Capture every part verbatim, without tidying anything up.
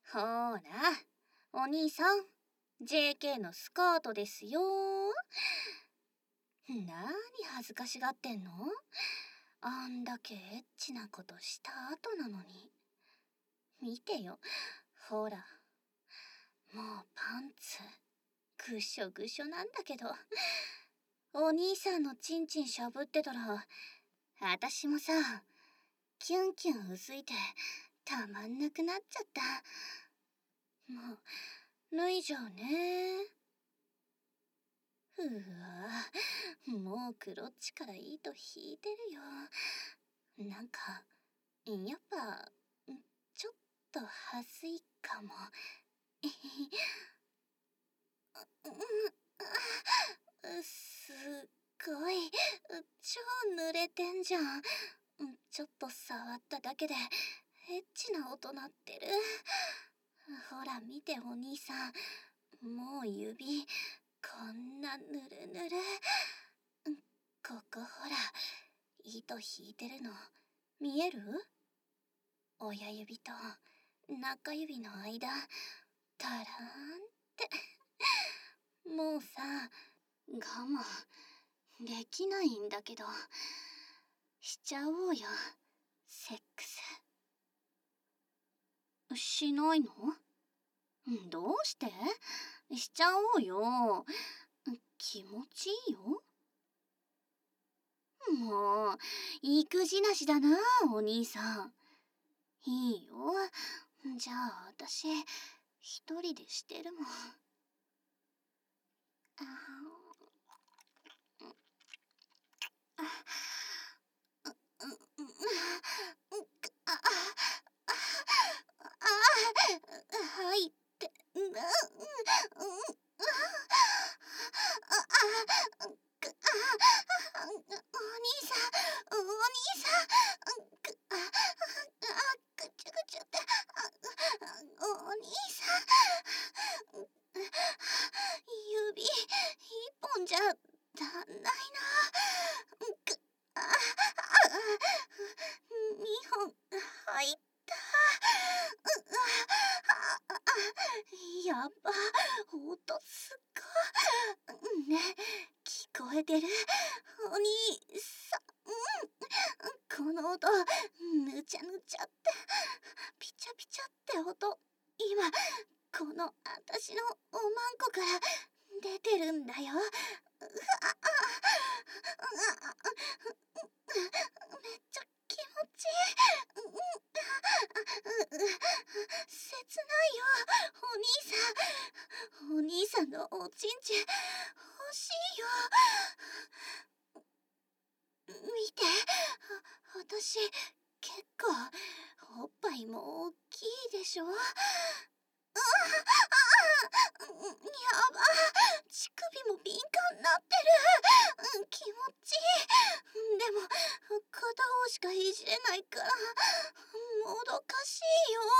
ほーら、お兄さん、ジェーケー のスカートですよ。なーに恥ずかしがってんの？あんだけエッチなことした後なのに。見てよ、ほら。もうパンツ、ぐしょぐしょなんだけど。お兄さんのチンチンしゃぶってたら、あたしもさ、キュンキュンうずいて、たまんなくなっちゃった。もう、脱いじゃうね。うわ、もうクロッチから糸引いてるよ。なんか、やっぱ、ちょっとはずいかも。すっごい、超濡れてんじゃん。ちょっと触っただけで、エッチな音鳴ってる。ほら見てお兄さん、もう指、こんなぬるぬる。ここほら、糸引いてるの、見える？親指と中指の間、たらーんって。もうさ、我慢できないんだけど、しちゃおうよ、セックス。しないの？どうして？しちゃおうよ。気持ちいいよ。もう、育児なしだな、お兄さん。いいよ。じゃあ、私、一人でしてるもん。あはいって、うん、うん、お兄さん、お兄さん、くああぐちゅぐちゅって、お兄さん、指一本じゃ足んないな。くあ二本入った。やっぱ音すっごいね、聞こえてる？お兄さん、この音、ぬちゃぬちゃって、ピチャピチャって音、今このあたしのおまんこから出てるんだよ。めっちゃ気持ちいい。切ないよ、お兄さん。お兄さんのおちんちん欲しいよ。見て、私結構おっぱいも大きいでしょ。ああ、やば、乳首も敏感になってる。気持ちいい。でも片方しかいじれないからもどかしいよ。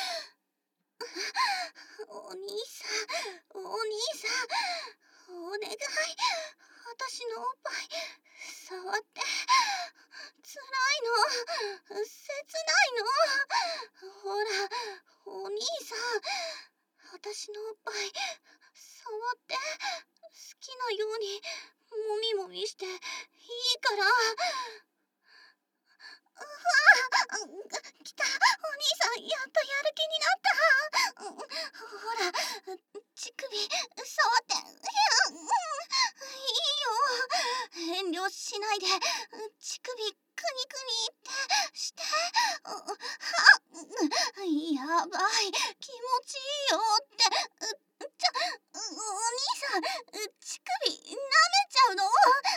お兄さん、お兄さん、お願い、私のおっぱい触って。つらいの、切ないの。ほら、お兄さん、私のおっぱい触って。好きなようにもみもみしていいから。うわ、来た、お兄さん、やっとやる気になった。ほら、乳首触って。いいよ、遠慮しないで。乳首クニクニってして。やばい、気持ちいいよって。ちょ、お兄さん、乳首舐めちゃうの？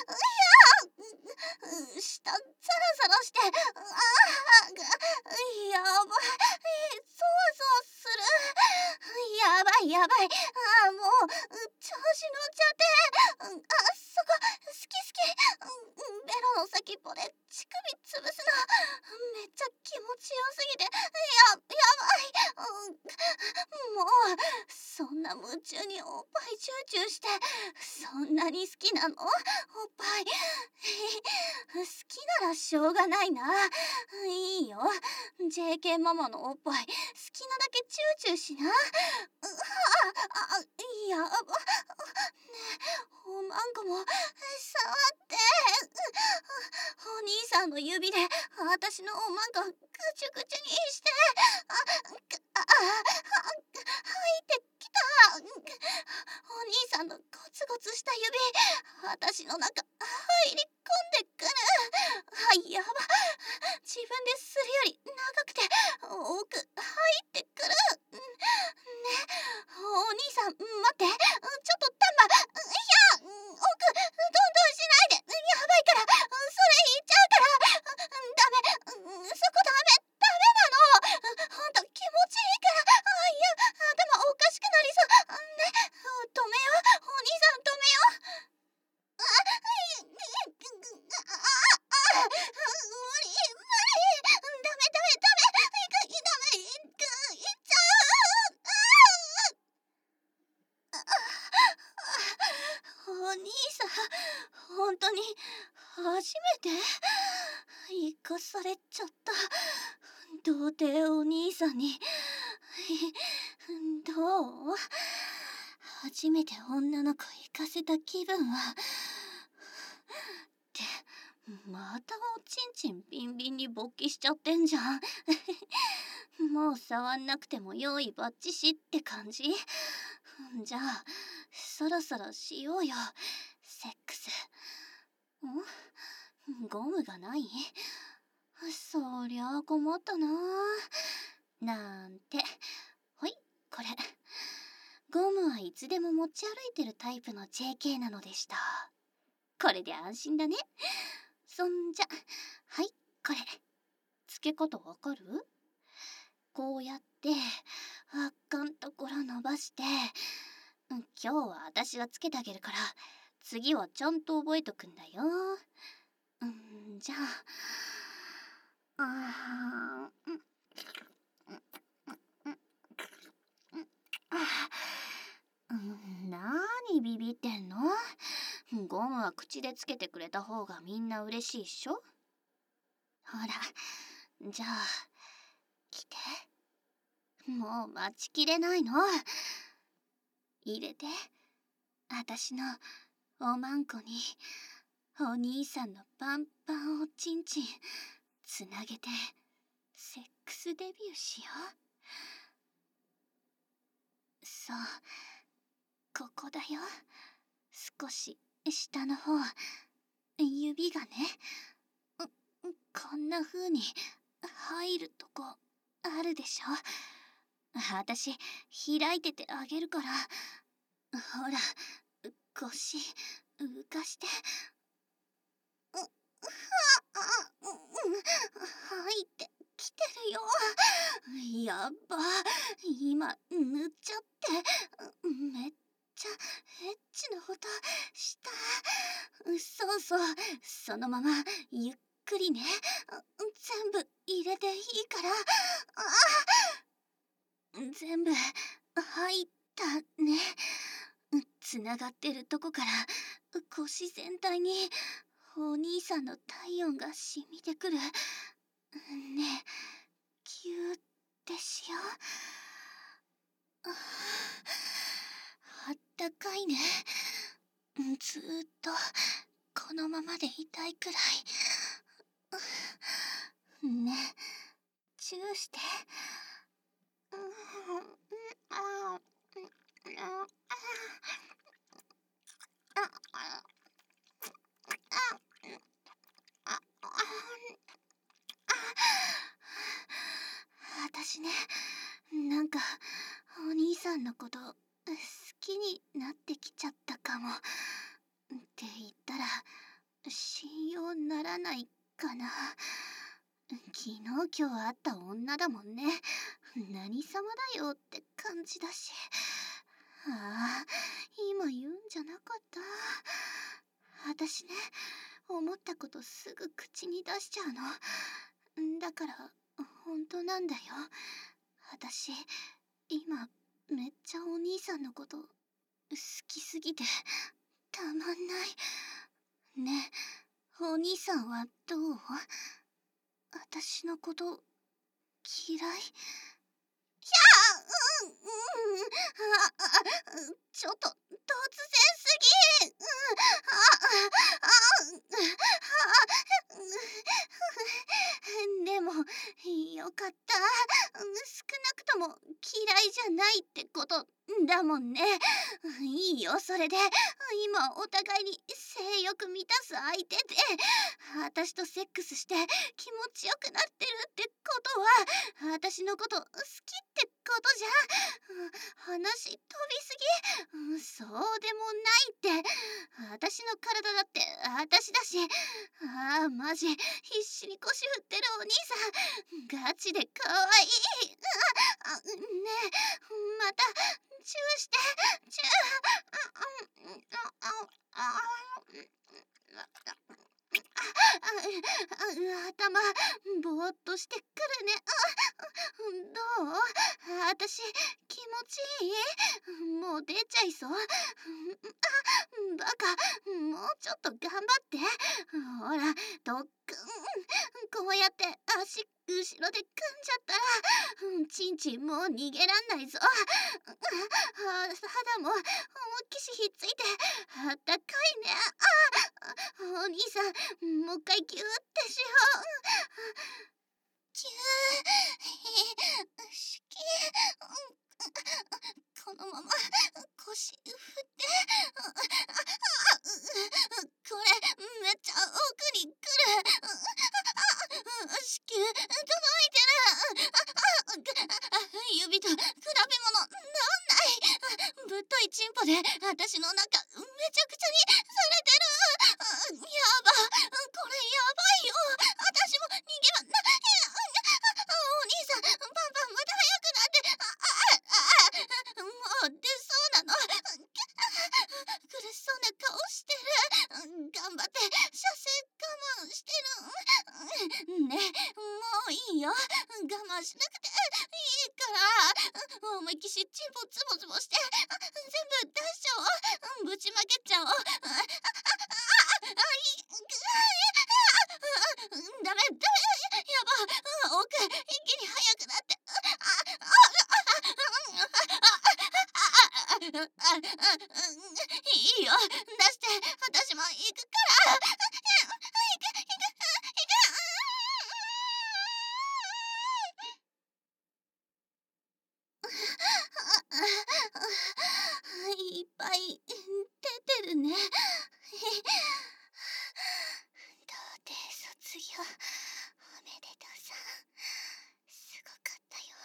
いや、下サラサラして、ああ、やばい、そわそわする。やばいやばい、ああ、もう調子乗っちゃって。あ、そこ好き好き。ベロの先っぽで乳首潰すのめっちゃ気持ちよすぎて、や、やばい、 もうそんな夢中におっぱいチューチューして、そんなに好きなの？おっぱい。好きならしょうがないな。いいよ、 ジェーケー ママのおっぱい好きなだけチューチューしな。うわあ、やば。ねえ、おまんこも触って。お兄さんの指で私のおまんこぐちゅぐちゅにして。あ、あ、あ、入ってきた。お兄さんのゴツゴツした指、私の中入り込んでくる。あ、やば。自分でするより長くて奥入ってくる。ね、お兄さん待って、ちょっとタンバ、いや、奥どんどんしないで、やばいから、それ言っちゃうから。ダメ、そこダメ、ダメなの。ほんと気持ちいいから。あ、いや、頭おかしくなりそう。ね、止めよう、お兄さん止めよう。あ、い、い、あ、あ、無理、無理。ダメ、ダメ、ダメ、い、い、ダメ、い、いっちゃう。ああ、お兄さん、本当に初めて生かされちゃった。童貞お兄さんに。どう？初めて女の子行かせた気分は。ってまたおちんちんビンビンに勃起しちゃってんじゃん。もう触んなくても用意バッチシって感じ？じゃあそろそろしようよ、セックス。ん？ゴムがない？そりゃあ困ったな。なんて。ほい、これ。ゴムはいつでも持ち歩いてるタイプの ジェーケー なのでした。これで安心だね。そんじゃ、はい、これ。付け方わかる？こうやって、あっかんところ伸ばして、今日は私がつけてあげるから、次はちゃんと覚えとくんだよ。うん、じゃあ、あー、うん、なーにビビってんの？ゴムは口でつけてくれた方がみんな嬉しいっしょ？ほら、じゃあ、来て。もう待ちきれないの。入れて。私のおまんこに、お兄さんのパンパンおちんちん、つなげて、セックスデビューしよう。そう、ここだよ。少し下の方、指がね、こんな風に入るとこあるでしょ。私開いててあげるから、ほら腰浮かして。うはあ、入ってきてるよ。やっば、今塗っちゃって、めっちゃエッチな音した。そうそう、そのままゆっくりね。全部入れていいから。あ、全部入ったね。つながってるとこから腰全体にお兄さんの体温が染みてくる。ねえ、キューってしよう。あったかいね。ずーっとこのままでいたいくらい。ねえ、チューして。私ね、なんかお兄さんのこと好きになってきちゃったかも。って言ったら信用ならないかな。昨日今日会った女だもんね。何様だよって感じだし。ああ、今言うんじゃなかった。私ね、思ったことすぐ口に出しちゃうの。だから本当なんだよ。 私今めっちゃお兄さんのこと好きすぎてたまんない。ねえ、お兄さんはどう？私のこと嫌い？いや、うん、うん、あ、あ、ちょっと突然すぎ。うん、あ、あ、あ、でもよかった。少なくとも嫌いじゃないってことだもんね。いいよ、それで。今お互いに性欲満たす相手で私とセックスして気持ちよくなってるってことは私のこと好きってことじゃん。話飛びすぎ。そうでもないって。私の体だって私だし。ああ、マジ必死に腰振ってるお兄さんガチで可愛い。あ、ねえ、またチューして。チュー。あ、あ、あ、あ、頭ぼーっとしてくるね。どう？私気持ちいい？もう出ちゃいそう。あ、バカ、もうちょっと頑張って。ほら、とっくん、こうやって足後ろで組んじゃったらちんちんもう逃げらんないぞ。肌も思いっきしひっついてあったかいね。あ、お兄さん、もう一回ギューってしよう。ギューしき。このまま腰振って。これめっちゃ奥に来る。子宮届いてる。指と比べ物なんない。ぶっといチンポで私の中めちゃくちゃにされてる。やば、これやばいよ。私も逃げ場な。お兄さん、パンパンまた早くなって。ああ、もう出そうなの。苦しそうな顔してる。頑張って射精我慢してる。ねえ、もういいよ。我慢しなくていいから。思いっきしチンポツボツボして全部出しちゃおう。ぶちまけちゃおう。ああ、いダメダメ、やば、奥一気に速くなって。いいよ、出して、私も行くから。行く行く行く。いっぱい出てるね。童貞卒業おめでとうさん。すごか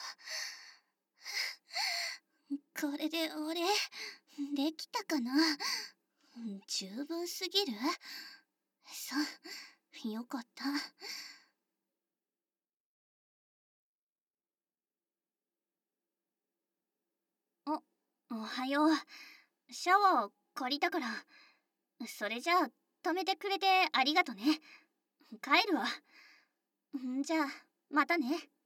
ったよ。これで俺できたかな？十分すぎる？そう、よかった。お、おはよう。シャワー借りたから。それじゃあ止めてくれてありがとね。帰るわ。んじゃあまたね。